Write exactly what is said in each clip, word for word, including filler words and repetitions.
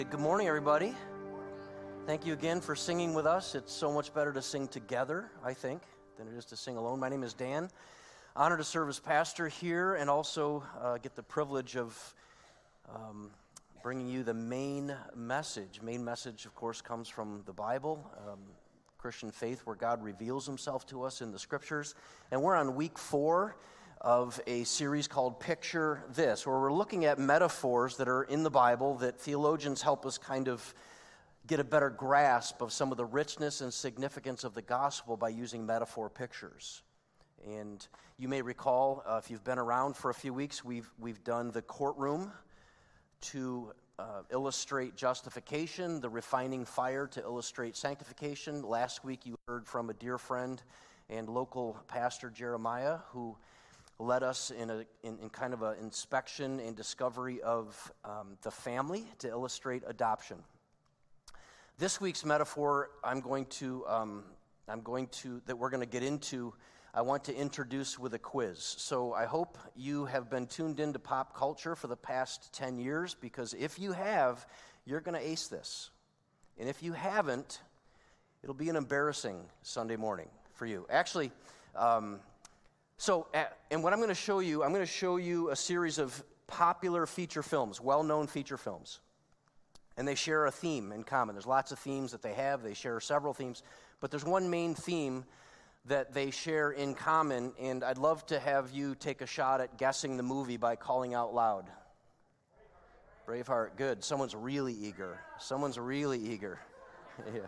Good morning, everybody. Thank you again for singing with us. It's so much better to sing together, I think, than it is to sing alone. My name is Dan. Honored to serve as pastor here and also uh, get the privilege of um, bringing you the main message. Main message, of course, comes from the Bible, um, Christian faith, where God reveals himself to us in the scriptures. And we're on week four of a series called Picture This, where we're looking at metaphors that are in the Bible that theologians help us kind of get a better grasp of some of the richness and significance of the gospel by using metaphor pictures. And you may recall, uh, if you've been around for a few weeks, we've we've done the courtroom to uh, illustrate justification, the refining fire to illustrate sanctification. Last week you heard from a dear friend and local pastor, Jeremiah, who led us in a in, in kind of an inspection and discovery of um, the family to illustrate adoption. This week's metaphor, I'm going to um, I'm going to that we're going to get into. I want to introduce with a quiz. So I hope you have been tuned into pop culture for the past ten years, because if you have, you're going to ace this, and if you haven't, it'll be an embarrassing Sunday morning for you. Actually. Um, So, and what I'm going to show you, I'm going to show you a series of popular feature films, well-known feature films. And they share a theme in common. There's lots of themes that they have. They share several themes. But there's one main theme that they share in common, and I'd love to have you take a shot at guessing the movie by calling out loud. Braveheart, good. Someone's really eager. Someone's really eager. Yeah.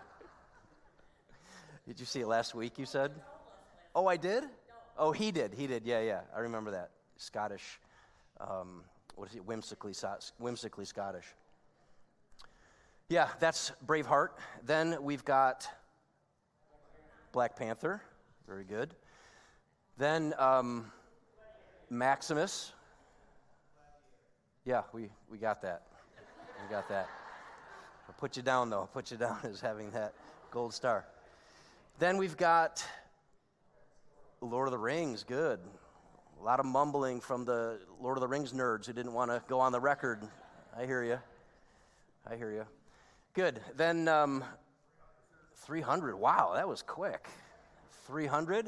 Did you see it last week, you said? Oh, I did? Oh, he did. He did. Yeah, yeah. I remember that. Scottish. Um, what is it? Whimsically, whimsically Scottish. Yeah, that's Braveheart. Then we've got Black Panther. Very good. Then um, Maximus. Yeah, we, we got that. We got that. I'll put you down, though. I'll put you down as having that gold star. Then we've got Lord of the Rings, good. A lot of mumbling from the Lord of the Rings nerds who didn't want to go on the record. I hear you. I hear you. Good. Then um, three hundred. Wow, that was quick. three hundred. Do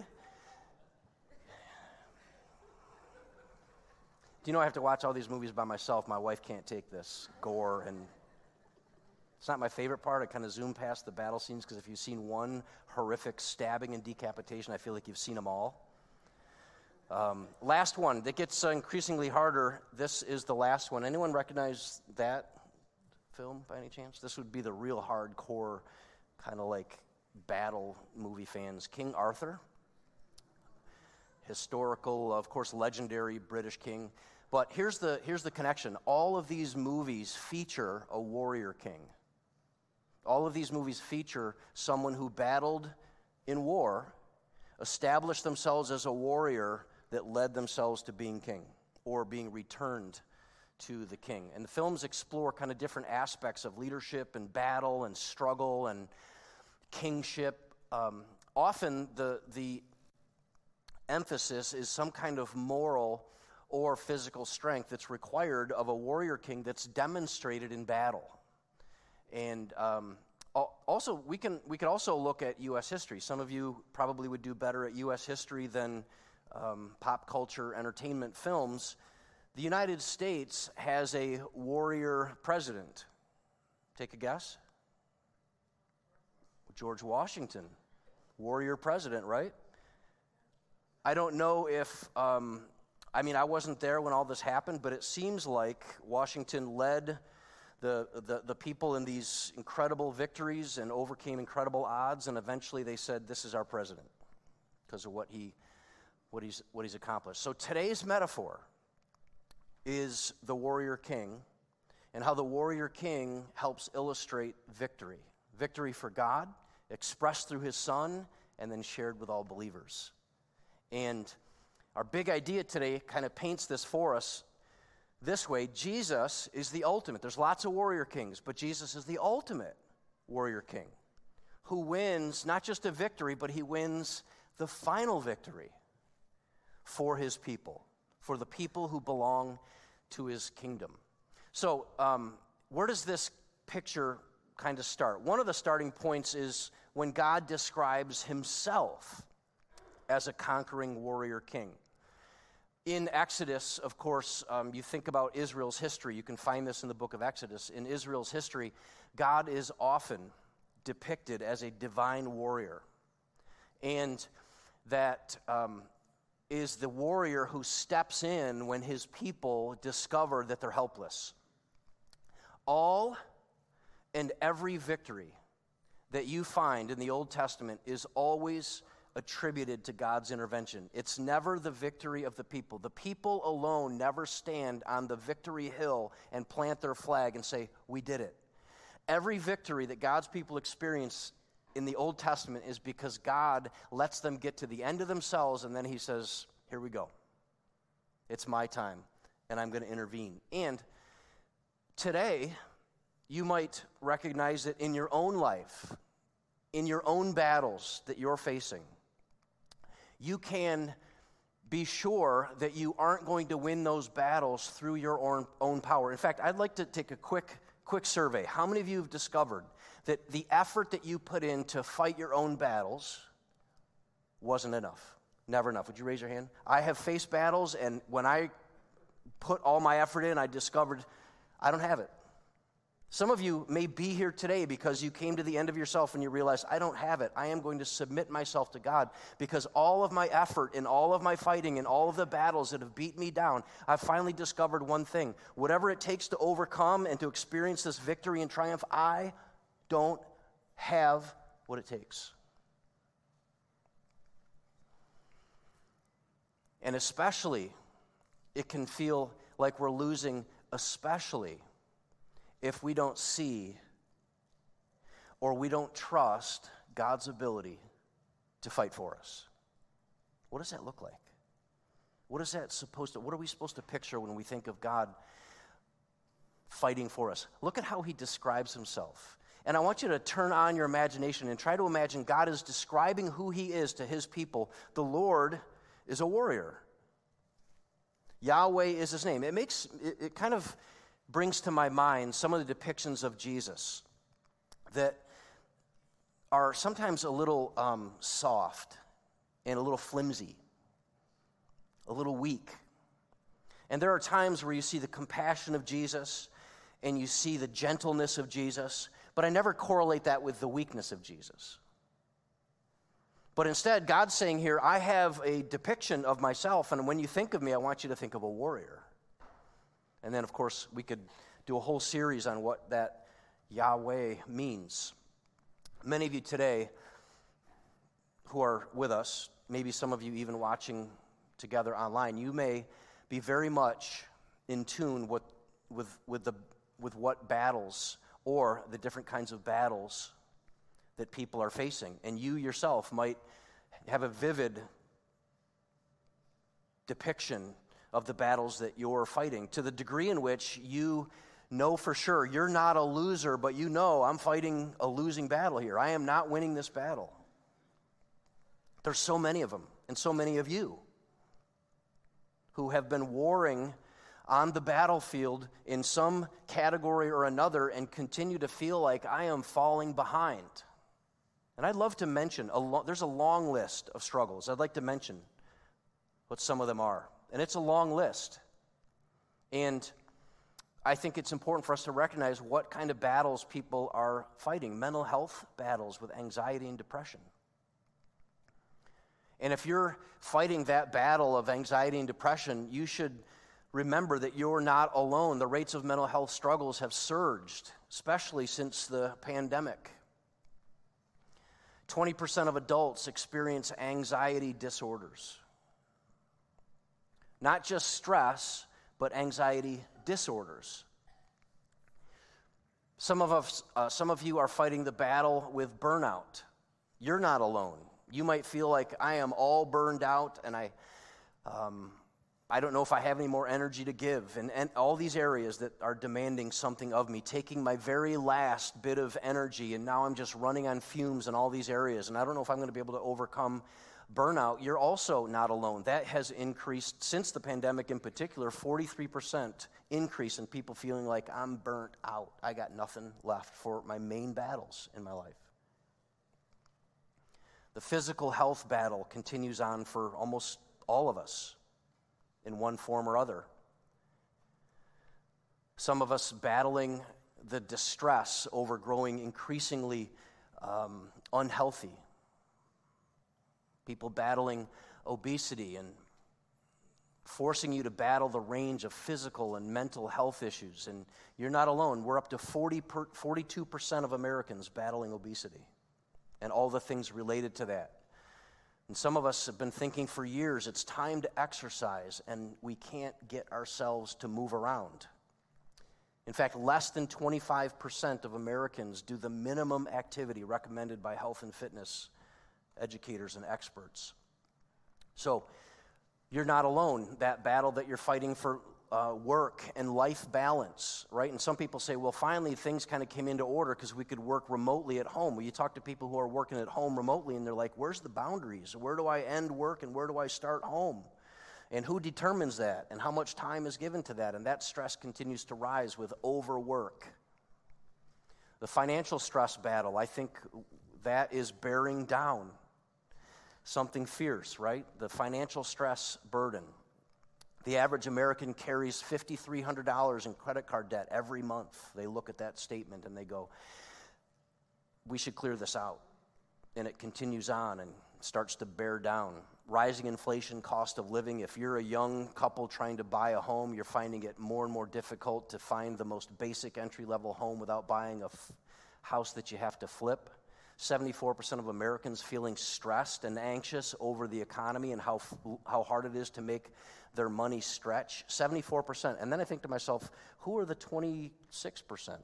you know I have to watch all these movies by myself? My wife can't take this gore, and it's not my favorite part. I kind of zoom past the battle scenes, because if you've seen one horrific stabbing and decapitation, I feel like you've seen them all. Um, last one that gets uh, increasingly harder. This is the last one. Anyone recognize that film by any chance? This would be the real hardcore kind of like battle movie fans. King Arthur. Historical, of course, legendary British king. But here's the here's the connection. All of these movies feature a warrior king. All of these movies feature someone who battled in war, established themselves as a warrior that led themselves to being king or being returned to the king. And the films explore kind of different aspects of leadership and battle and struggle and kingship. Um, often the the emphasis is some kind of moral or physical strength that's required of a warrior king that's demonstrated in battle. And um, also, we can we could also look at U S history. Some of you probably would do better at U S history than um, pop culture entertainment films. The United States has a warrior president. Take a guess. George Washington, warrior president, right? I don't know if, um, I mean, I wasn't there when all this happened, but it seems like Washington led The, the the people in these incredible victories and overcame incredible odds, and eventually they said, "This is our president," because of what he what he's what he's accomplished. So today's metaphor is the warrior king, and how the warrior king helps illustrate victory, victory for God, expressed through His Son, and then shared with all believers. And our big idea today kind of paints this for us this way. Jesus is the ultimate. There's lots of warrior kings, but Jesus is the ultimate warrior king who wins not just a victory, but he wins the final victory for his people, for the people who belong to his kingdom. So um, where does this picture kind of start? One of the starting points is when God describes himself as a conquering warrior king. In Exodus, of course, um, you think about Israel's history. You can find this in the book of Exodus. In Israel's history, God is often depicted as a divine warrior. And that um, is the warrior who steps in when his people discover that they're helpless. All and every victory that you find in the Old Testament is always attributed to God's intervention. It's never the victory of the people. The people alone never stand on the victory hill and plant their flag and say, we did it. Every victory that God's people experience in the Old Testament is because God lets them get to the end of themselves, and then he says, here we go. It's my time, and I'm going to intervene. And today, you might recognize it in your own life, in your own battles that you're facing. You can be sure that you aren't going to win those battles through your own, own power. In fact, I'd like to take a quick, quick survey. How many of you have discovered that the effort that you put in to fight your own battles wasn't enough? Never enough. Would you raise your hand? I have faced battles, and when I put all my effort in, I discovered I don't have it. Some of you may be here today because you came to the end of yourself and you realized, I don't have it. I am going to submit myself to God because all of my effort and all of my fighting and all of the battles that have beat me down, I've finally discovered one thing. Whatever it takes to overcome and to experience this victory and triumph, I don't have what it takes. And especially, it can feel like we're losing, especially if we don't see or we don't trust God's ability to fight for us. What does that look like? What is that supposed to, what are we supposed to picture when we think of God fighting for us? Look at how he describes himself. And I want you to turn on your imagination and try to imagine God is describing who he is to his people. The Lord is a warrior. Yahweh is his name. It makes, it, it kind of brings to my mind some of the depictions of Jesus that are sometimes a little um, soft and a little flimsy, a little weak. And there are times where you see the compassion of Jesus and you see the gentleness of Jesus, but I never correlate that with the weakness of Jesus. But instead, God's saying here, I have a depiction of myself, and when you think of me, I want you to think of a warrior. And then, of course, we could do a whole series on what that Yahweh means. Many of you today who are with us, maybe some of you even watching together online, you may be very much in tune with, with, with, the, with what battles or the different kinds of battles that people are facing. And you yourself might have a vivid depiction of the battles that you're fighting, to the degree in which you know for sure you're not a loser, but you know I'm fighting a losing battle here. I am not winning this battle. There's so many of them, and so many of you who have been warring on the battlefield in some category or another and continue to feel like I am falling behind. And I'd love to mention, a lo- there's a long list of struggles. I'd like to mention what some of them are. And it's a long list. And I think it's important for us to recognize what kind of battles people are fighting. Mental health battles with anxiety and depression. And if you're fighting that battle of anxiety and depression, you should remember that you're not alone. The rates of mental health struggles have surged, especially since the pandemic. twenty percent of adults experience anxiety disorders. Not just stress, but anxiety disorders. Some of us, uh, some of you are fighting the battle with burnout. You're not alone. You might feel like I am all burned out, and I, um, I don't know if I have any more energy to give, and, and all these areas that are demanding something of me, taking my very last bit of energy, and now I'm just running on fumes in all these areas, and I don't know if I'm going to be able to overcome Burnout, you're also not alone. That has increased since the pandemic in particular, forty-three percent increase in people feeling like I'm burnt out. I got nothing left for my main battles in my life. The physical health battle continues on for almost all of us in one form or other. Some of us battling the distress over growing increasingly um, unhealthy. People battling obesity and forcing you to battle the range of physical and mental health issues. And you're not alone. We're up to forty per, forty-two percent of Americans battling obesity and all the things related to that. And some of us have been thinking for years, it's time to exercise, and we can't get ourselves to move around. In fact, less than twenty-five percent of Americans do the minimum activity recommended by health and fitness educators and experts. So you're not alone. That battle that you're fighting for uh, work and life balance, right? And some people say, well, finally things kind of came into order because we could work remotely at home. Well, you talk to people who are working at home remotely and they're like, where's the boundaries? Where do I end work and where do I start home? And who determines that? And how much time is given to that? And that stress continues to rise with overwork. The financial stress battle, I think that is bearing down something fierce, right? The financial stress burden. The average American carries five thousand three hundred dollars in credit card debt every month. They look at that statement and they go, we should clear this out. And it continues on and starts to bear down. Rising inflation, cost of living. If you're a young couple trying to buy a home, you're finding it more and more difficult to find the most basic entry-level home without buying a f- house that you have to flip. seventy-four percent of Americans feeling stressed and anxious over the economy and how how hard it is to make their money stretch. seventy-four percent. And then I think to myself, who are the twenty-six percent?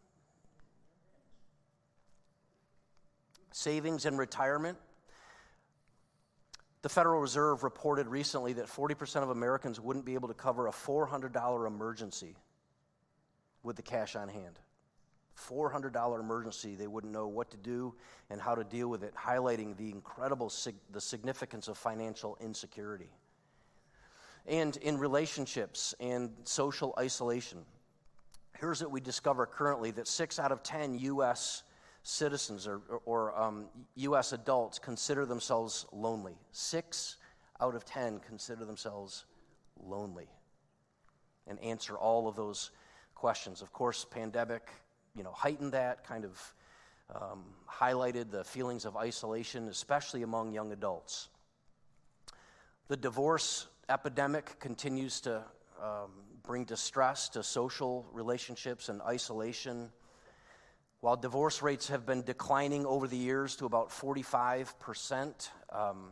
Savings and retirement. The Federal Reserve reported recently that forty percent of Americans wouldn't be able to cover a four hundred dollars emergency with the cash on hand. four hundred dollars emergency, they wouldn't know what to do and how to deal with it, highlighting the incredible, sig- the significance of financial insecurity. And in relationships and social isolation, here's what we discover currently, that six out of ten U S citizens or, or um, U S adults consider themselves lonely. Six out of ten consider themselves lonely and answer all of those questions. Of course, pandemic, you know, heightened that, kind of um, highlighted the feelings of isolation, especially among young adults. The divorce epidemic continues to um, bring distress to social relationships and isolation. While divorce rates have been declining over the years to about forty-five percent, um,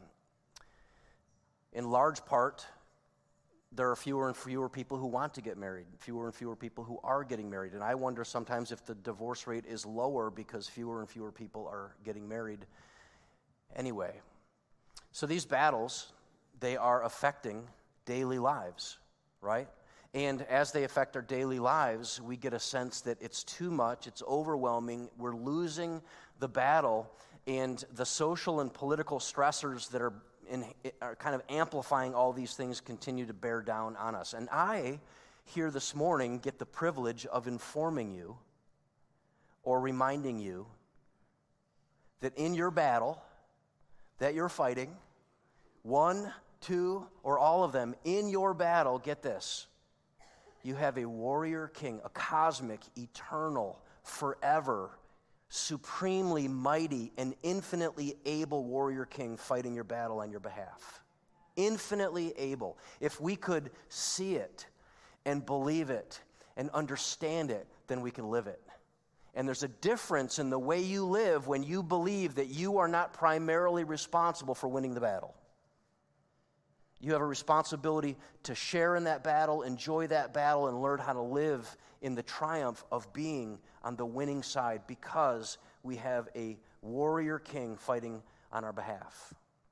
in large part, there are fewer and fewer people who want to get married, fewer and fewer people who are getting married. And I wonder sometimes if the divorce rate is lower because fewer and fewer people are getting married anyway. So these battles, they are affecting daily lives, right? And as they affect our daily lives, we get a sense that it's too much, it's overwhelming, we're losing the battle, and the social and political stressors that are in, are kind of amplifying all these things continue to bear down on us. And I, here this morning, get the privilege of informing you or reminding you that in your battle that you're fighting, one, two, or all of them, in your battle, get this, you have a warrior king, a cosmic, eternal, forever, supremely mighty, and infinitely able warrior king fighting your battle on your behalf. Infinitely able. If we could see it and believe it and understand it, then we can live it. And there's a difference in the way you live when you believe that you are not primarily responsible for winning the battle. You have a responsibility to share in that battle, enjoy that battle, and learn how to live in the triumph of being on the winning side because we have a warrior king fighting on our behalf.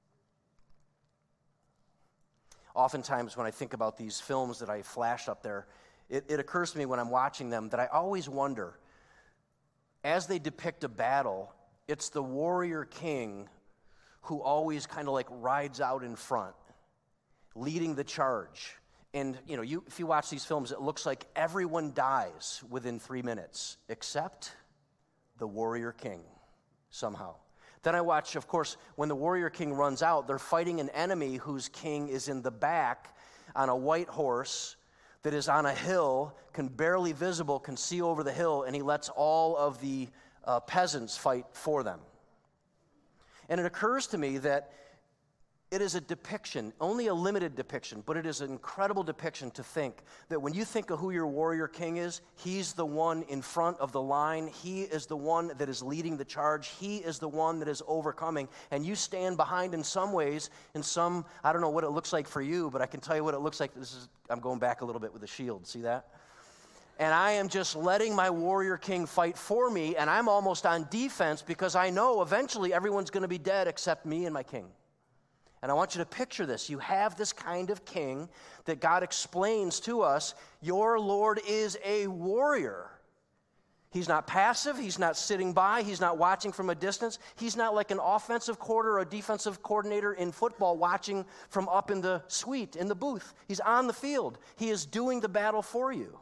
Oftentimes when I think about these films that I flashed up there, it, it occurs to me when I'm watching them that I always wonder, as they depict a battle, it's the warrior king who always kind of like rides out in front, leading the charge. And, you know, you, if you watch these films, it looks like everyone dies within three minutes, except the warrior king, somehow. Then I watch, of course, when the warrior king runs out, they're fighting an enemy whose king is in the back on a white horse that is on a hill, can barely visible, can see over the hill, and he lets all of the uh, peasants fight for them. And it occurs to me that it is a depiction, only a limited depiction, but it is an incredible depiction to think that when you think of who your warrior king is, he's the one in front of the line. He is the one that is leading the charge. He is the one that is overcoming. And you stand behind in some ways, in some, I don't know what it looks like for you, but I can tell you what it looks like. This is, I'm going back a little bit with the shield. See that? And I am just letting my warrior king fight for me, and I'm almost on defense because I know eventually everyone's going to be dead except me and my king. And I want you to picture this. You have this kind of king that God explains to us. Your Lord is a warrior. He's not passive. He's not sitting by. He's not watching from a distance. He's not like an offensive coordinator or a defensive coordinator in football watching from up in the suite, in the booth. He's on the field. He is doing the battle for you.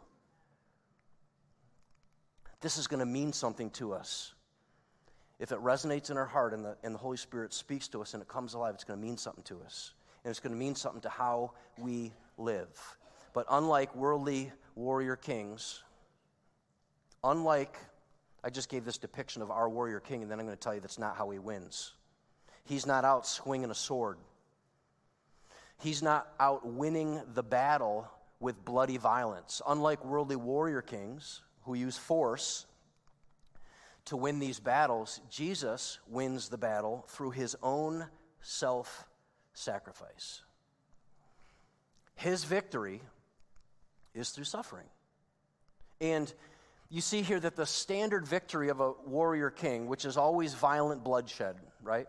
This is going to mean something to us. If it resonates in our heart and the, and the Holy Spirit speaks to us and it comes alive, it's going to mean something to us. And it's going to mean something to how we live. But unlike worldly warrior kings, unlike, I just gave this depiction of our warrior king, and then I'm going to tell you that's not how he wins. He's not out swinging a sword. He's not out winning the battle with bloody violence. Unlike worldly warrior kings who use force to win these battles, Jesus wins the battle through his own self-sacrifice. His victory is through suffering. And you see here that the standard victory of a warrior king, which is always violent bloodshed, right?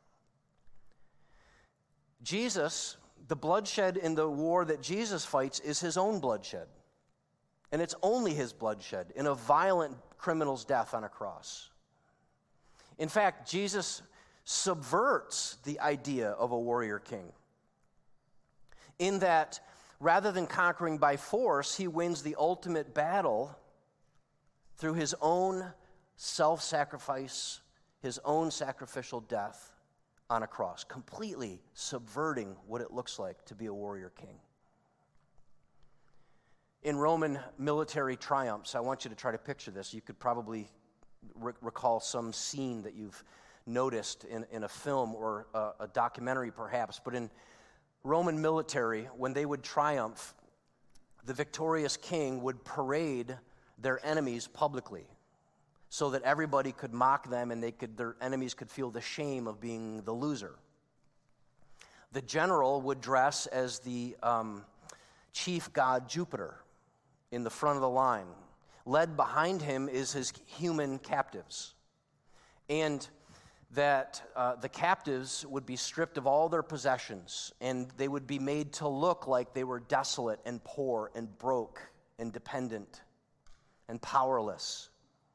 Jesus, the bloodshed in the war that Jesus fights is his own bloodshed. And it's only his bloodshed in a violent criminal's death on a cross. In fact, Jesus subverts the idea of a warrior king in that rather than conquering by force, he wins the ultimate battle through his own self-sacrifice, his own sacrificial death on a cross, completely subverting what it looks like to be a warrior king. In Roman military triumphs, I want you to try to picture this. You could probably re- recall some scene that you've noticed in, in a film or a, a documentary perhaps, but in Roman military, when they would triumph, the victorious king would parade their enemies publicly so that everybody could mock them and they could, their enemies could feel the shame of being the loser. The general would dress as the um, chief god Jupiter in the front of the line. Led behind him is his human captives. And that uh, the captives would be stripped of all their possessions, and they would be made to look like they were desolate and poor and broke and dependent and powerless.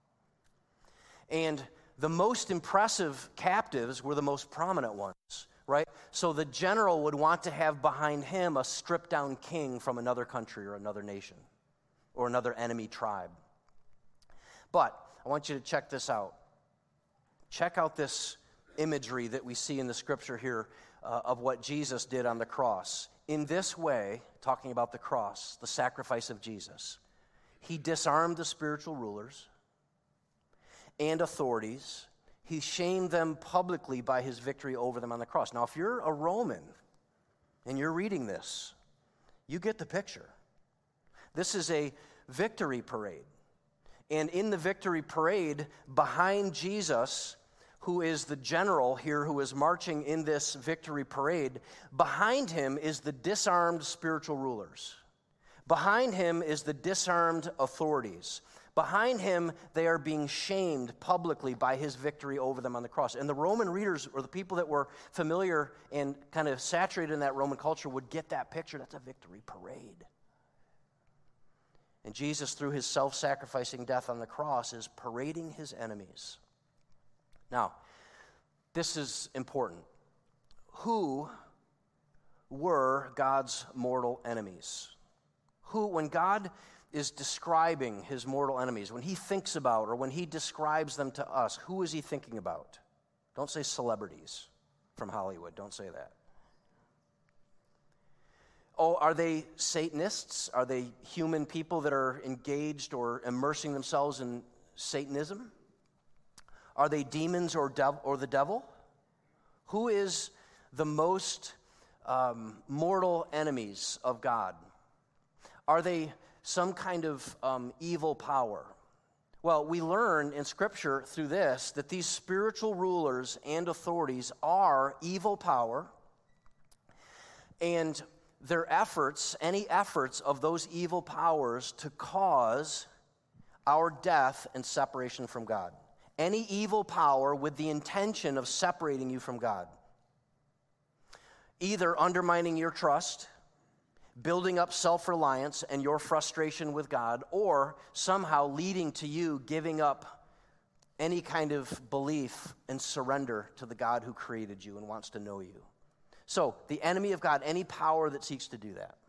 And the most impressive captives were the most prominent ones, right? So the general would want to have behind him a stripped-down king from another country or another nation or another enemy tribe. But I want you to check this out. Check out this imagery that we see in the scripture here uh, of what Jesus did on the cross. In this way, talking about the cross, the sacrifice of Jesus, he disarmed the spiritual rulers and authorities. He shamed them publicly by his victory over them on the cross. Now, if you're a Roman and you're reading this, you get the picture. This is a victory parade. And in the victory parade, behind Jesus, who is the general here who is marching in this victory parade, behind him is the disarmed spiritual rulers. Behind him is the disarmed authorities. Behind him, they are being shamed publicly by his victory over them on the cross. And the Roman readers, or the people that were familiar and kind of saturated in that Roman culture, would get that picture. That's a victory parade. And Jesus, through his self-sacrificing death on the cross, is parading his enemies. Now, this is important. who were God's mortal enemies? Who, when God is describing his mortal enemies, when he thinks about or when he describes them to us, who is he thinking about? Don't say celebrities from Hollywood. Don't say that. Oh, are they Satanists? Are they human people that are engaged or immersing themselves in Satanism? Are they demons or, dev- or the devil? Who is the most um, mortal enemies of God? Are they some kind of um, evil power? Well, we learn in Scripture through this that these spiritual rulers and authorities are evil power, and their efforts, any efforts of those evil powers to cause our death and separation from God. Any evil power with the intention of separating you from God. Either undermining your trust, building up self-reliance and your frustration with God, or somehow leading to you giving up any kind of belief and surrender to the God who created you and wants to know you. So, the enemy of God, any power that seeks to do that.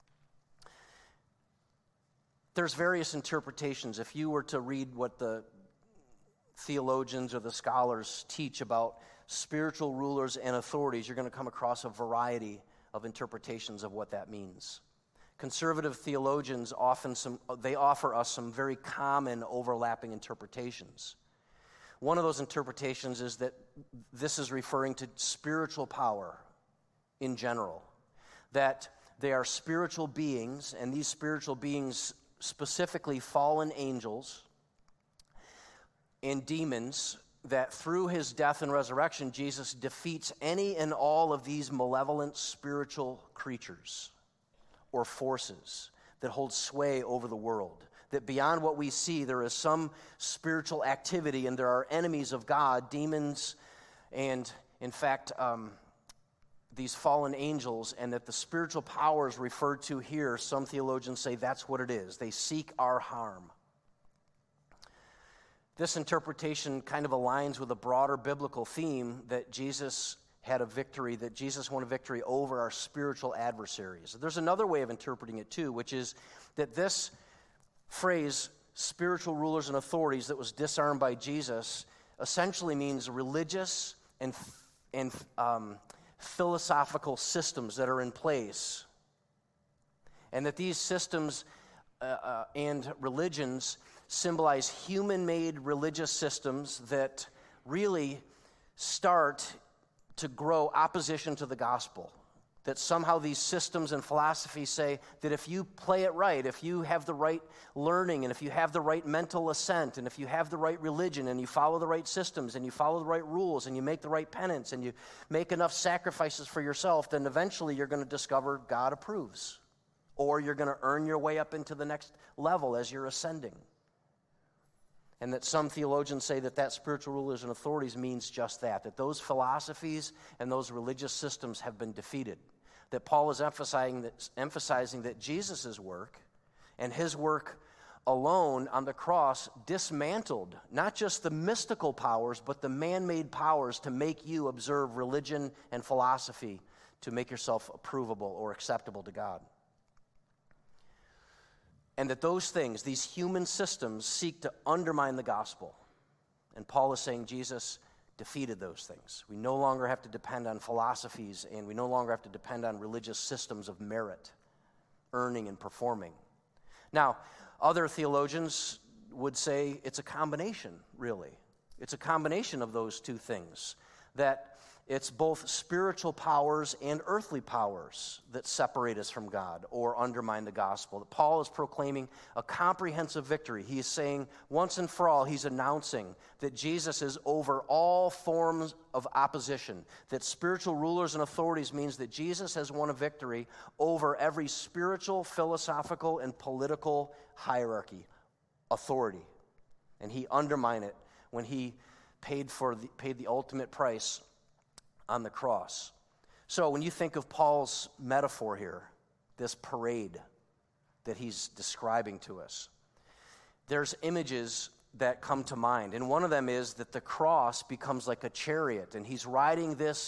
There's various interpretations. If you were to read what the theologians or the scholars teach about spiritual rulers and authorities, you're going to come across a variety of interpretations of what that means. Conservative theologians often some they offer us some very common overlapping interpretations. One of those interpretations is that this is referring to spiritual power in general, that they are spiritual beings, and these spiritual beings, specifically fallen angels and demons, that through his death and resurrection, Jesus defeats any and all of these malevolent spiritual creatures or forces that hold sway over the world. That beyond what we see, there is some spiritual activity, and there are enemies of God, demons, and in fact, um, these fallen angels, and that the spiritual powers referred to here, some theologians say that's what it is. They seek our harm. This interpretation kind of aligns with a broader biblical theme that Jesus had a victory, that Jesus won a victory over our spiritual adversaries. There's another way of interpreting it too, which is that this phrase, spiritual rulers and authorities, that was disarmed by Jesus, essentially means religious and, and um, philosophical systems that are in place. And that these systems uh, uh, and religions symbolize human-made religious systems that really start to grow opposition to the gospel. That somehow these systems and philosophies say that if you play it right, if you have the right learning, and if you have the right mental assent, and if you have the right religion, and you follow the right systems, and you follow the right rules, and you make the right penance, and you make enough sacrifices for yourself, then eventually you're going to discover God approves. Or you're going to earn your way up into the next level as you're ascending. And that some theologians say that that spiritual rulers and authorities means just that, that those philosophies and those religious systems have been defeated. That Paul is emphasizing that, emphasizing that Jesus' work and his work alone on the cross dismantled not just the mystical powers, but the man-made powers to make you observe religion and philosophy to make yourself approvable or acceptable to God. And that those things, these human systems, seek to undermine the gospel. And Paul is saying Jesus defeated those things. We no longer have to depend on philosophies, and we no longer have to depend on religious systems of merit, earning and performing. Now, other theologians would say it's a combination, really. It's a combination of those two things, that it's both spiritual powers and earthly powers that separate us from God or undermine the gospel. That Paul is proclaiming a comprehensive victory. He is saying once and for all, he's announcing that Jesus is over all forms of opposition. That spiritual rulers and authorities means that Jesus has won a victory over every spiritual, philosophical, and political hierarchy, authority. And he undermined it when he paid for the, paid the ultimate price on the cross. So when you think of Paul's metaphor here, this parade that he's describing to us, there's images that come to mind. And one of them is that the cross becomes like a chariot, and he's riding this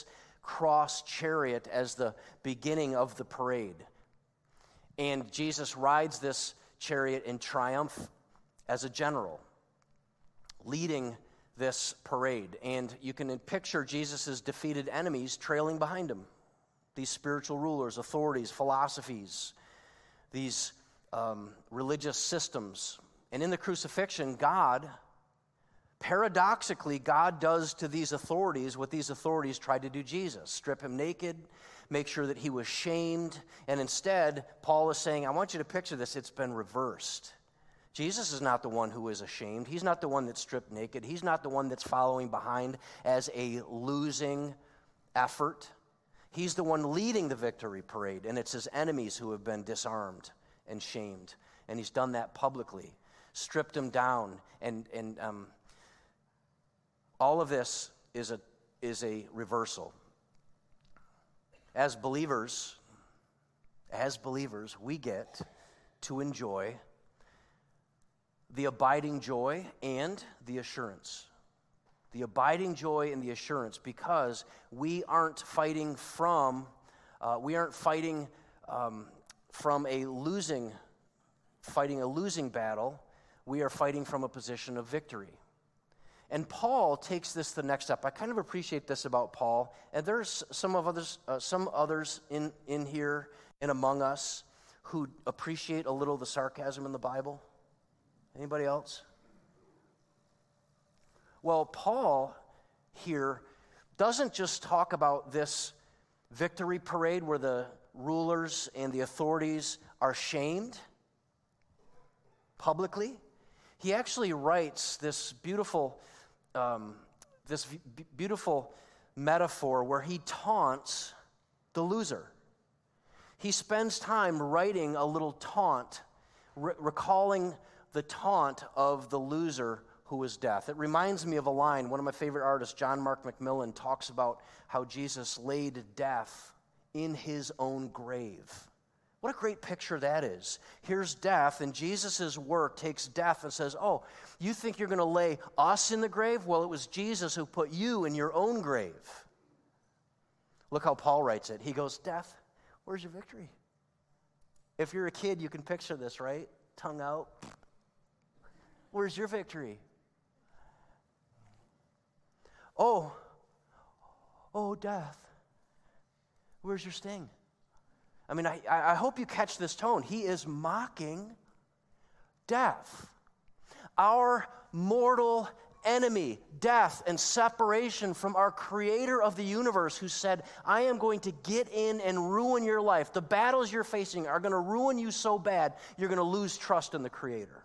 cross chariot as the beginning of the parade. And Jesus rides this chariot in triumph as a general, leading this parade. And you can picture Jesus' defeated enemies trailing behind him. These spiritual rulers, authorities, philosophies, these um, religious systems. And in the crucifixion, God, paradoxically, God does to these authorities what these authorities tried to do to Jesus. Strip him naked, make sure that he was shamed. And instead, Paul is saying, I want you to picture this, it's been reversed. Jesus is not the one who is ashamed. He's not the one that's stripped naked. He's not the one that's following behind as a losing effort. He's the one leading the victory parade, and it's his enemies who have been disarmed and shamed. And he's done that publicly, stripped him down. And, and um, all of this is a, is a reversal. As believers, as believers, we get to enjoy the abiding joy and the assurance. The abiding joy and the assurance, because we aren't fighting from, uh, we aren't fighting um, from a losing, fighting a losing battle. We are fighting from a position of victory. And Paul takes this the next step. I kind of appreciate this about Paul. And there's some of others, uh, some others in, in here and among us who appreciate a little of the sarcasm in the Bible. Anybody else? Well, Paul here doesn't just talk about this victory parade where the rulers and the authorities are shamed publicly. He actually writes this beautiful, um, this b- beautiful metaphor where he taunts the loser. He spends time writing a little taunt, re- recalling the taunt of the loser who is death. It reminds me of a line. One of my favorite artists, John Mark McMillan, talks about how Jesus laid death in his own grave. What a great picture that is. Here's death, and Jesus' work takes death and says, oh, you think you're going to lay us in the grave? Well, it was Jesus who put you in your own grave. Look how Paul writes it. He goes, death, where's your victory? If you're a kid, you can picture this, right? Tongue out. Where's your victory? Oh, oh, death, where's your sting? I mean, I, I hope you catch this tone. He is mocking death. Our mortal enemy, death and separation from our creator of the universe, who said, I am going to get in and ruin your life. The battles you're facing are going to ruin you so bad, you're going to lose trust in the creator.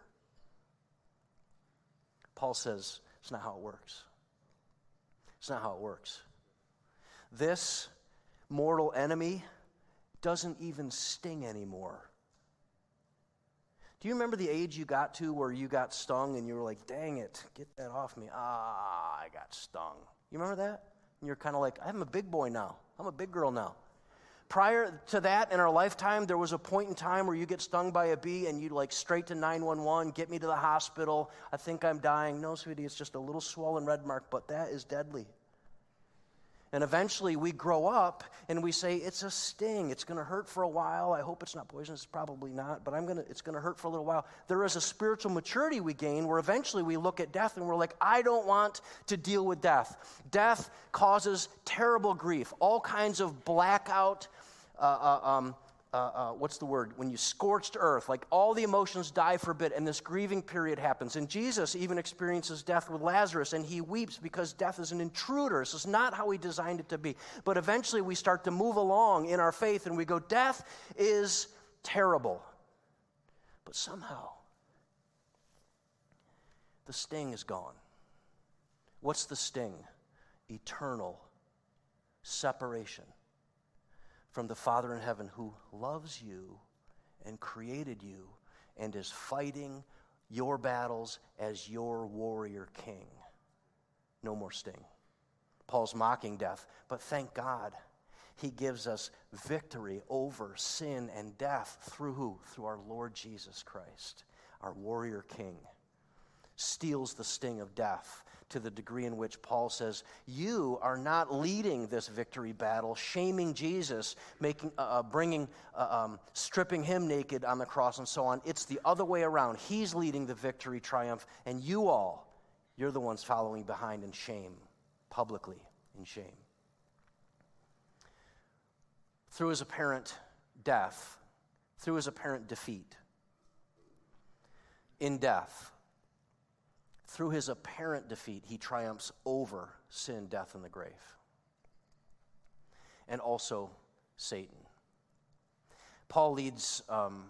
Paul says, it's not how it works. It's not how it works. This mortal enemy doesn't even sting anymore. Do you remember the age you got to where you got stung and you were like, dang it, get that off me. Ah, I got stung. You remember that? And you're kind of like, I'm a big boy now. I'm a big girl now. Prior to that, in our lifetime, there was a point in time where you get stung by a bee and you like straight to nine one one, get me to the hospital. I think I'm dying. No, sweetie, it's just a little swollen red mark, but that is deadly. And eventually we grow up and we say, it's a sting. It's going to hurt for a while. I hope it's not poisonous. It's probably not, but I'm gonna, it's going to hurt for a little while. There is a spiritual maturity we gain where eventually we look at death and we're like, I don't want to deal with death. Death causes terrible grief, all kinds of blackout, uh, uh, um, uh, uh, what's the word? When you scorched earth, like all the emotions die for a bit and this grieving period happens. And Jesus even experiences death with Lazarus and he weeps because death is an intruder. This is not how he designed it to be. But eventually we start to move along in our faith and we go, death is terrible. But somehow the sting is gone. What's the sting? Eternal separation from the Father in heaven who loves you and created you and is fighting your battles as your warrior king. No more sting. Paul's mocking death, but thank God he gives us victory over sin and death through who? Through our Lord Jesus Christ, our warrior king. Steals the sting of death, to the degree in which Paul says, you are not leading this victory battle, shaming Jesus, making, uh, bringing, uh, um, stripping him naked on the cross and so on. It's the other way around. He's leading the victory triumph, and you all, you're the ones following behind in shame, publicly in shame. Through his apparent death, through his apparent defeat, in death, through his apparent defeat, he triumphs over sin, death, and the grave. And also Satan. Paul leads, um,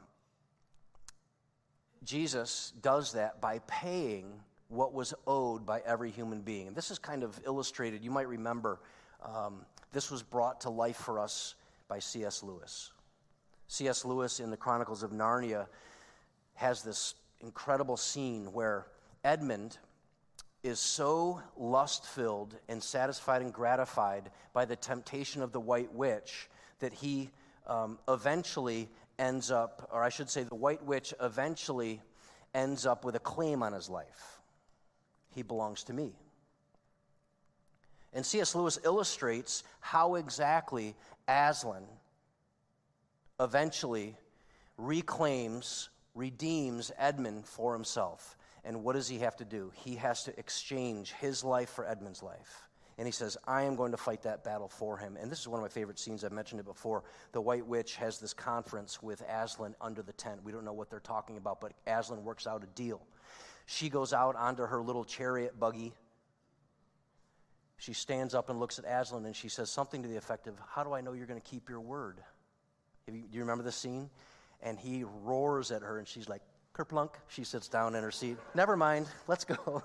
Jesus does that by paying what was owed by every human being. And this is kind of illustrated. You might remember um, this was brought to life for us by C S Lewis. C S Lewis in the Chronicles of Narnia has this incredible scene where Edmund is so lust-filled and satisfied and gratified by the temptation of the White Witch that he um, eventually ends up, or I should say the White Witch eventually ends up with a claim on his life. He belongs to me. And C S Lewis illustrates how exactly Aslan eventually reclaims, redeems Edmund for himself. And what does he have to do? He has to exchange his life for Edmund's life. And he says, I am going to fight that battle for him. And this is one of my favorite scenes. I've mentioned it before. The White Witch has this conference with Aslan under the tent. We don't know what they're talking about, but Aslan works out a deal. She goes out onto her little chariot buggy. She stands up and looks at Aslan, and she says something to the effect of, how do I know you're going to keep your word? Have you, do you remember this scene? And he roars at her, and she's like, kerplunk. She sits down in her seat. Never mind. Let's go.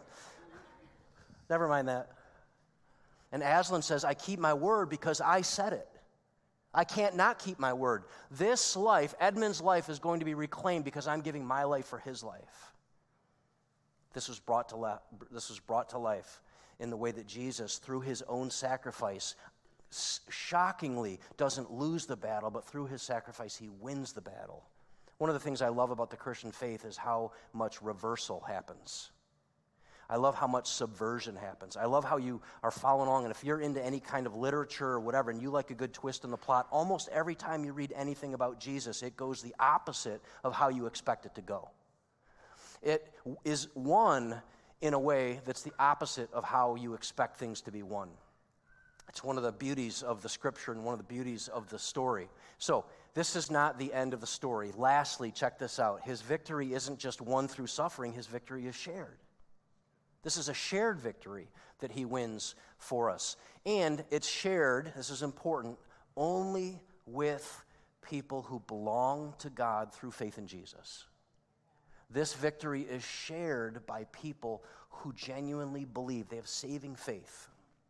Never mind that. And Aslan says, I keep my word because I said it. I can't not keep my word. This life, Edmund's life, is going to be reclaimed because I'm giving my life for his life. This was brought to la- this was brought to life in the way that Jesus, through his own sacrifice, shockingly doesn't lose the battle, but through his sacrifice, he wins the battle. One of the things I love about the Christian faith is how much reversal happens. I love how much subversion happens. I love how you are following along, and if you're into any kind of literature or whatever, and you like a good twist in the plot, almost every time you read anything about Jesus, it goes the opposite of how you expect it to go. It is won in a way that's the opposite of how you expect things to be won. It's one of the beauties of the scripture and one of the beauties of the story. So, this is not the end of the story. Lastly, check this out. His victory isn't just won through suffering, his victory is shared. This is a shared victory that he wins for us. And it's shared, this is important, only with people who belong to God through faith in Jesus. This victory is shared by people who genuinely believe. They have saving faith.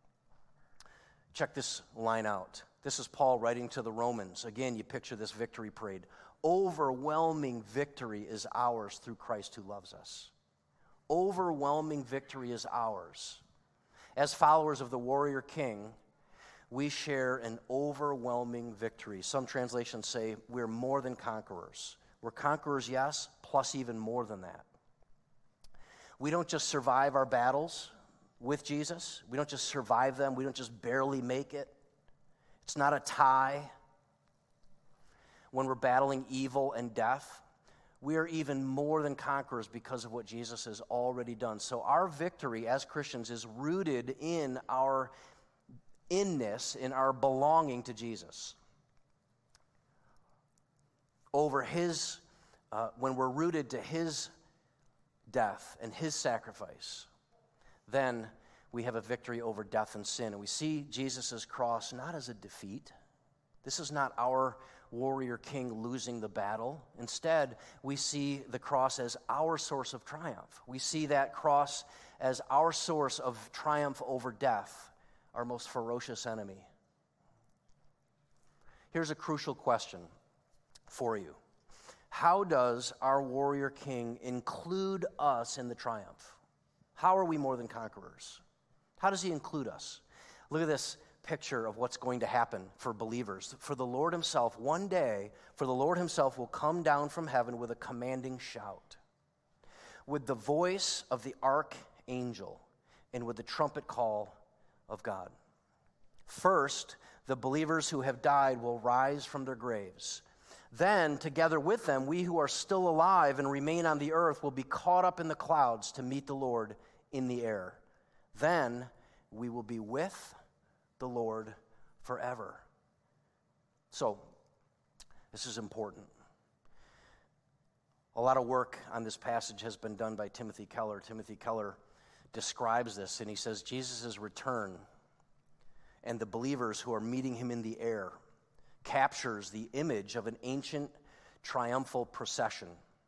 Check this line out. This is Paul writing to the Romans. Again, you picture this victory parade. Overwhelming victory is ours through Christ who loves us. Overwhelming victory is ours. As followers of the warrior king, we share an overwhelming victory. Some translations say we're more than conquerors. We're conquerors, yes, plus even more than that. We don't just survive our battles with Jesus. We don't just survive them. We don't just barely make it. It's not a tie. When we're battling evil and death, we are even more than conquerors because of what Jesus has already done. So our victory as Christians is rooted in our inness, in our belonging to Jesus. Over his, uh, when we're rooted to his death and his sacrifice, then we have a victory over death and sin. And we see Jesus' cross not as a defeat. This is not our warrior king losing the battle. Instead, we see the cross as our source of triumph. We see that cross as our source of triumph over death, our most ferocious enemy. Here's a crucial question for you. How does our warrior king include us in the triumph? How are we more than conquerors? How does he include us? Look at this picture of what's going to happen for believers. For the Lord himself, one day, for the Lord himself will come down from heaven with a commanding shout, with the voice of the archangel, and with the trumpet call of God. First, the believers who have died will rise from their graves. Then, together with them, we who are still alive and remain on the earth will be caught up in the clouds to meet the Lord in the air. Then we will be with the Lord forever. So, this is important. A lot of work on this passage has been done by Timothy Keller. Timothy Keller describes this, and he says Jesus' return and the believers who are meeting him in the air captures the image of an ancient triumphal procession.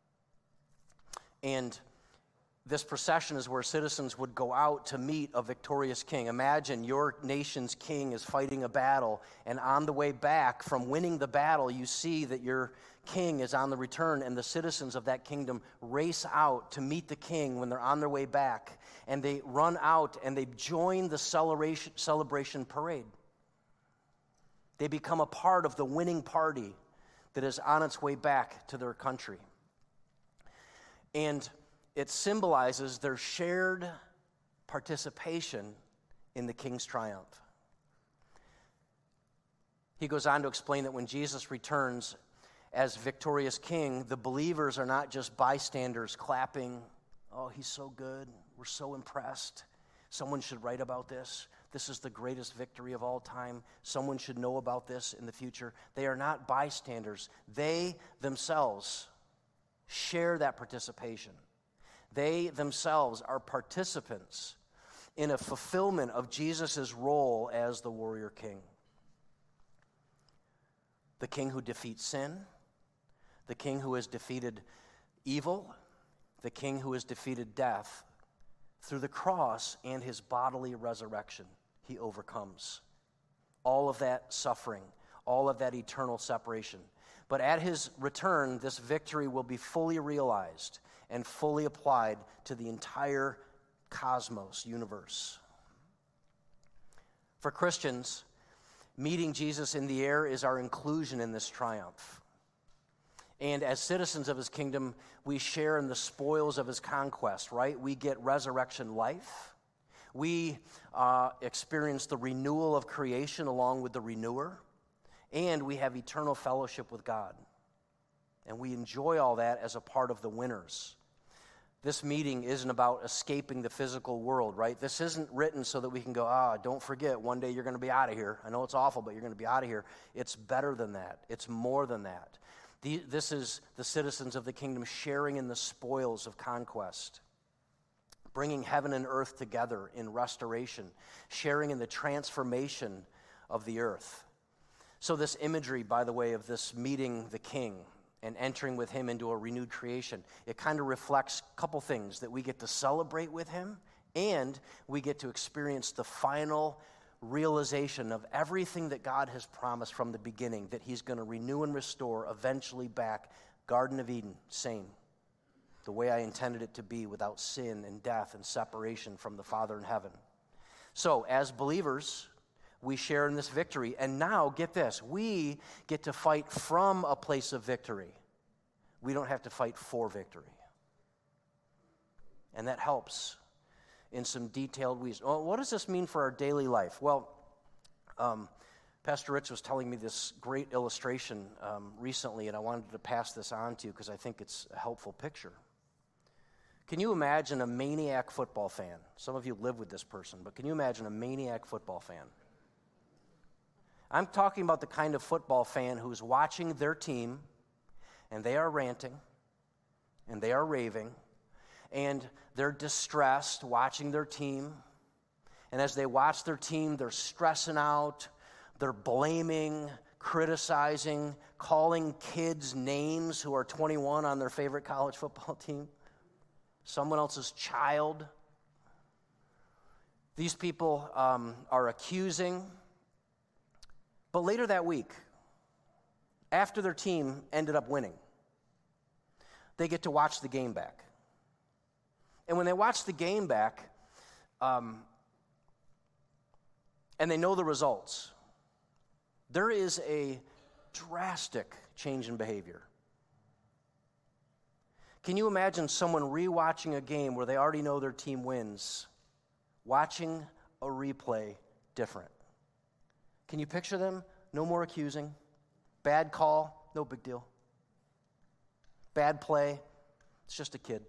And this procession is where citizens would go out to meet a victorious king. Imagine your nation's king is fighting a battle, and on the way back from winning the battle, you see that your king is on the return, and the citizens of that kingdom race out to meet the king when they're on their way back, and they run out and they join the celebration, celebration parade. They become a part of the winning party that is on its way back to their country. And it symbolizes their shared participation in the king's triumph. He goes on to explain that when Jesus returns as victorious king, the believers are not just bystanders clapping, "Oh, he's so good, we're so impressed. Someone should write about this. This is the greatest victory of all time. Someone should know about this in the future." They are not bystanders. They themselves share that participation. They themselves are participants in a fulfillment of Jesus' role as the warrior king. The king who defeats sin, the king who has defeated evil, the king who has defeated death. Through the cross and his bodily resurrection, he overcomes all of that suffering, all of that eternal separation. But at his return, this victory will be fully realized and fully applied to the entire cosmos, universe. For Christians, meeting Jesus in the air is our inclusion in this triumph. And as citizens of his kingdom, we share in the spoils of his conquest, right? We get resurrection life. We uh, experience the renewal of creation along with the renewer. And we have eternal fellowship with God. And we enjoy all that as a part of the winners. This meeting isn't about escaping the physical world, right? This isn't written so that we can go, ah, don't forget, one day you're going to be out of here. I know it's awful, but you're going to be out of here. It's better than that. It's more than that. The, this is the citizens of the kingdom sharing in the spoils of conquest, bringing heaven and earth together in restoration, sharing in the transformation of the earth. So this imagery, by the way, of this meeting the king and entering with him into a renewed creation, it kind of reflects a couple things, that we get to celebrate with him and we get to experience the final realization of everything that God has promised from the beginning, that he's going to renew and restore eventually back Garden of Eden, same, the way I intended it to be, without sin and death and separation from the Father in heaven. So as believers, we share in this victory. And now, get this, we get to fight from a place of victory. We don't have to fight for victory. And that helps in some detailed ways. Well, what does this mean for our daily life? Well, um, Pastor Rich was telling me this great illustration um, recently, and I wanted to pass this on to you because I think it's a helpful picture. Can you imagine a maniac football fan? Some of you live with this person, but can you imagine a maniac football fan? I'm talking about the kind of football fan who's watching their team, and they are ranting, and they are raving, and they're distressed watching their team. And as they watch their team, they're stressing out, they're blaming, criticizing, calling kids names who are twenty-one on their favorite college football team, someone else's child. These people um, are accusing. But later that week, after their team ended up winning, they get to watch the game back. And when they watch the game back, um, and they know the results, there is a drastic change in behavior. Can you imagine someone rewatching a game where they already know their team wins, watching a replay different. Can you picture them? No more accusing. Bad call, no big deal. Bad play, it's just a kid.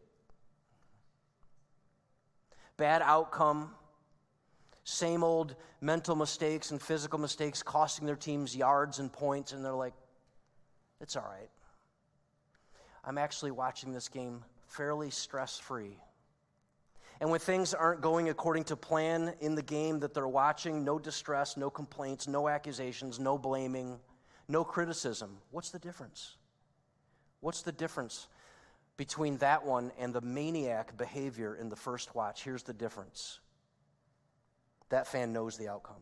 Bad outcome, same old mental mistakes and physical mistakes costing their teams yards and points, and they're like, it's all right. I'm actually watching this game fairly stress-free. And when things aren't going according to plan in the game that they're watching, no distress, no complaints, no accusations, no blaming, no criticism. What's the difference? What's the difference between that one and the maniac behavior in the first watch? Here's the difference. That fan knows the outcome.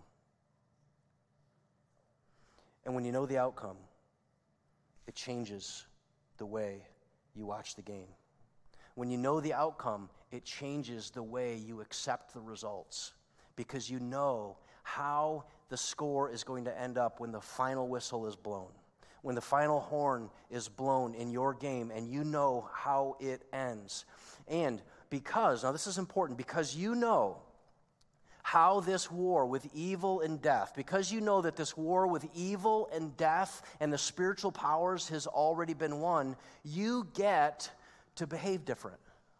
And when you know the outcome, it changes the way you watch the game. When you know the outcome, it changes the way you accept the results, because you know how the score is going to end up when the final whistle is blown, when the final horn is blown in your game, and you know how it ends. And because, now this is important, because you know how this war with evil and death, because you know that this war with evil and death and the spiritual powers has already been won, you get to behave different.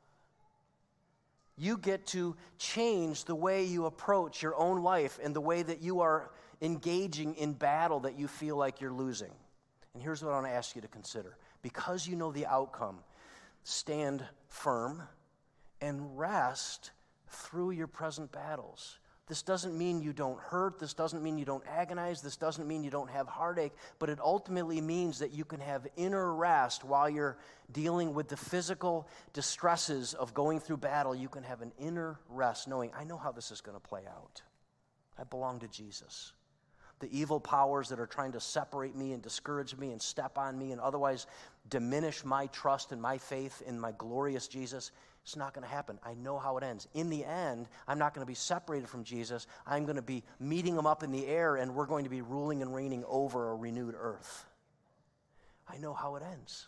You get to change the way you approach your own life and the way that you are engaging in battle that you feel like you're losing. And here's what I want to ask you to consider. Because you know the outcome, stand firm and rest through your present battles. This doesn't mean you don't hurt. This doesn't mean you don't agonize. This doesn't mean you don't have heartache. But it ultimately means that you can have inner rest while you're dealing with the physical distresses of going through battle. You can have an inner rest knowing, I know how this is going to play out. I belong to Jesus. The evil powers that are trying to separate me and discourage me and step on me and otherwise diminish my trust and my faith in my glorious Jesus, it's not going to happen. I know how it ends. In the end, I'm not going to be separated from Jesus. I'm going to be meeting him up in the air, and we're going to be ruling and reigning over a renewed earth. I know how it ends.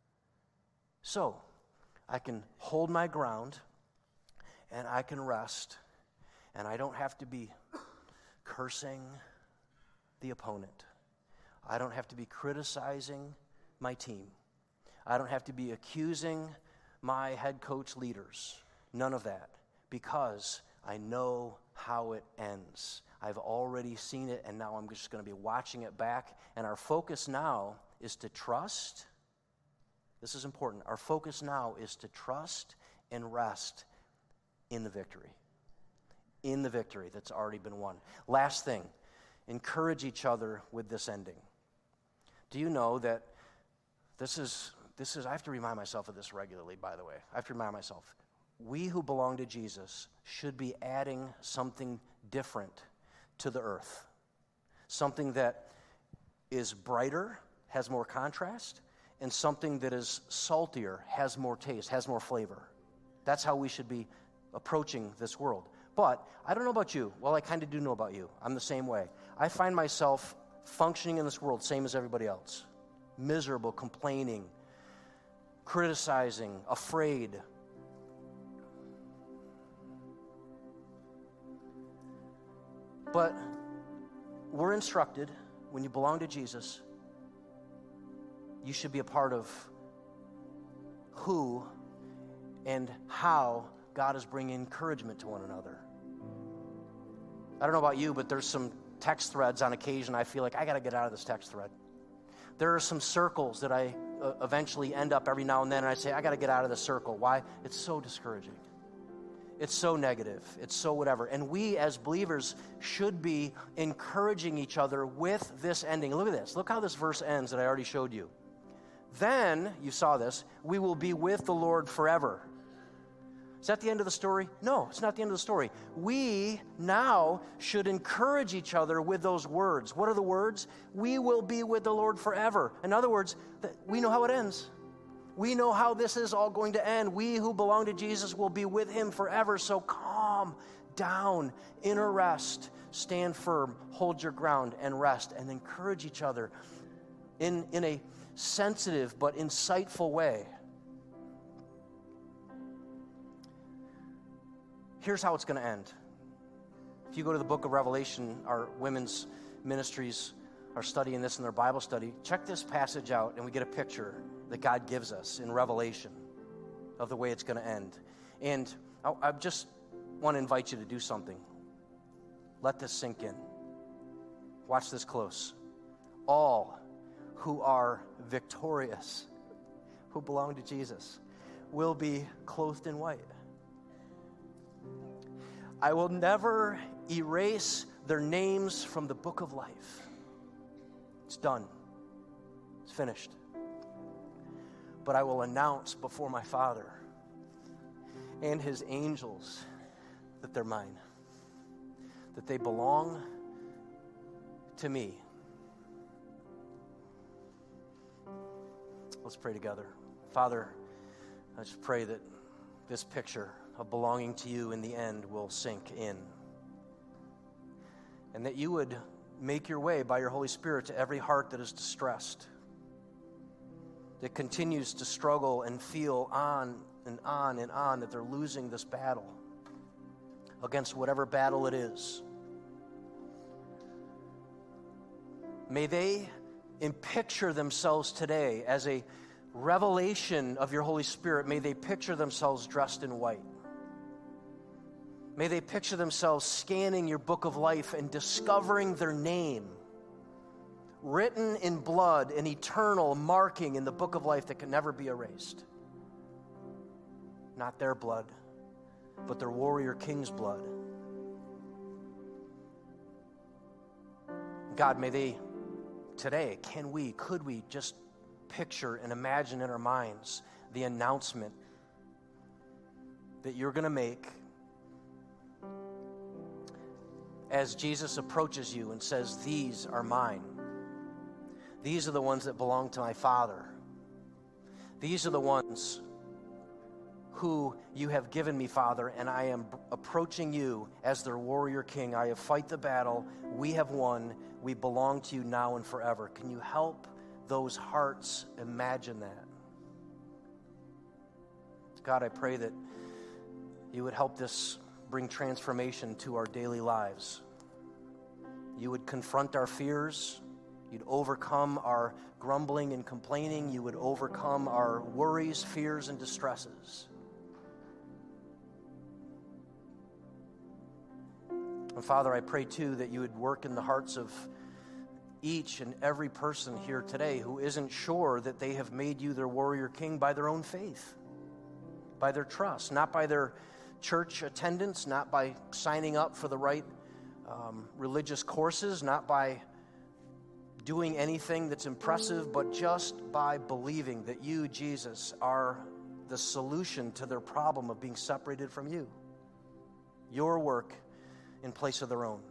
So, I can hold my ground, and I can rest, and I don't have to be cursing the opponent. I don't have to be criticizing my team. I don't have to be accusing my head coach leaders. None of that, because I know how it ends. I've already seen it, and now I'm just going to be watching it back. And our focus now is to trust. This is important. Our focus now is to trust and rest in the victory. In the victory that's already been won. Last thing, encourage each other with this ending. Do you know that this is, this is, I have to remind myself of this regularly, by the way. I have to remind myself. We who belong to Jesus should be adding something different to the earth. Something that is brighter, has more contrast, and something that is saltier, has more taste, has more flavor. That's how we should be approaching this world. But I don't know about you. Well, I kind of do know about you. I'm the same way. I find myself functioning in this world same as everybody else. Miserable, complaining, criticizing, afraid. But we're instructed, when you belong to Jesus, you should be a part of who and how God is bringing encouragement to one another. I don't know about you, but there's some text threads on occasion I feel like I got to get out of this text thread. There are some circles that I uh, eventually end up every now and then, and I say, I got to get out of this circle. Why? It's so discouraging. It's so negative. It's so whatever. And we as believers should be encouraging each other with this ending. Look at this. Look how this verse ends that I already showed you. Then, you saw this, we will be with the Lord forever. Is that the end of the story? No, it's not the end of the story. We now should encourage each other with those words. What are the words? We will be with the Lord forever. In other words, we know how it ends. We know how this is all going to end. We who belong to Jesus will be with him forever. So calm down, inner rest, stand firm, hold your ground, and rest, and encourage each other in, in a sensitive but insightful way. Here's how it's going to end. If you go to the book of Revelation, our women's ministries are studying this in their Bible study. Check this passage out, and we get a picture that God gives us in Revelation of the way it's going to end. And I, I just want to invite you to do something. Let this sink in. Watch this close. All who are victorious, who belong to Jesus, will be clothed in white. I will never erase their names from the book of life. It's done. It's finished. But I will announce before my Father and his angels that they're mine, that they belong to me. Let's pray together. Father, I just pray that this picture of belonging to you in the end will sink in, and that you would make your way by your Holy Spirit to every heart that is distressed, that continues to struggle and feel on and on and on that they're losing this battle against whatever battle it is. May they picture themselves today as a revelation of your Holy Spirit. May they picture themselves dressed in white. May they picture themselves scanning your book of life and discovering their name written in blood, an eternal marking in the book of life that can never be erased. Not their blood, but their warrior king's blood. God, may they today, can we, could we just picture and imagine in our minds the announcement that you're going to make as Jesus approaches you and says, these are mine. These are the ones that belong to my Father. These are the ones who you have given me, Father, and I am approaching you as their warrior king. I have fight the battle. We have won. We belong to you now and forever. Can you help those hearts imagine that? God, I pray that you would help this bring transformation to our daily lives. You would confront our fears. You'd overcome our grumbling and complaining. You would overcome our worries, fears, and distresses. And Father, I pray too that you would work in the hearts of each and every person here today who isn't sure that they have made you their warrior king by their own faith, by their trust, not by their church attendance, not by signing up for the right um, religious courses, not by doing anything that's impressive, but just by believing that you, Jesus, are the solution to their problem of being separated from you. Your work in place of their own.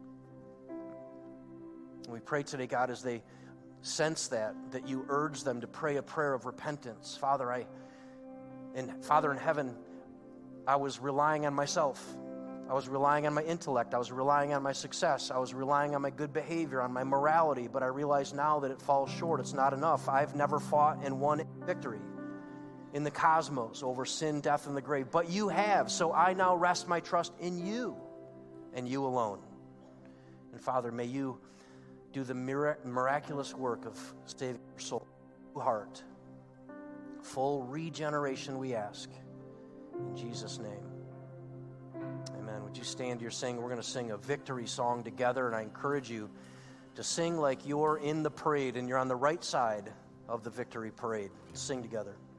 And we pray today, God, as they sense that, that you urge them to pray a prayer of repentance. Father, I, and Father in heaven, I was relying on myself. I was relying on my intellect. I was relying on my success. I was relying on my good behavior, on my morality, but I realize now that it falls short. It's not enough. I've never fought and won victory in the cosmos over sin, death, and the grave, but you have. So I now rest my trust in you and you alone. And Father, may you do the mirac- miraculous work of saving your soul, heart, full regeneration, we ask. In Jesus' name, amen. Would you stand to your sing? We're going to sing a victory song together, and I encourage you to sing like you're in the parade and you're on the right side of the victory parade. Sing together.